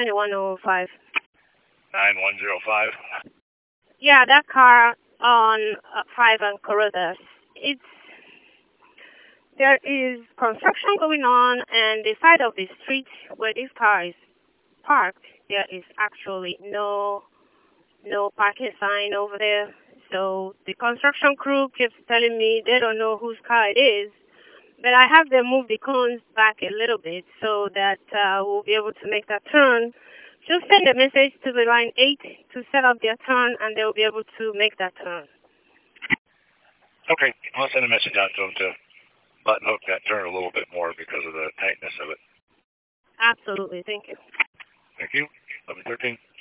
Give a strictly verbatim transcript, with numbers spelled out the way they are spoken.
nine one zero five. nine one zero five. Yeah, that car on uh, five and Carruthers. It's there is construction going on, and the side of the street where this car is parked, there is actually no no parking sign over there. So the construction crew keeps telling me they don't know whose car it is, but I have them move the cones back a little bit so that uh, we'll be able to make that turn. Just send a message to the line eight to set up their turn, and they'll be able to make that turn. Okay, I'll send a message out to them to button hook that turn a little bit more because of the tightness of it. Absolutely. Thank you. Thank you. eleven thirteen.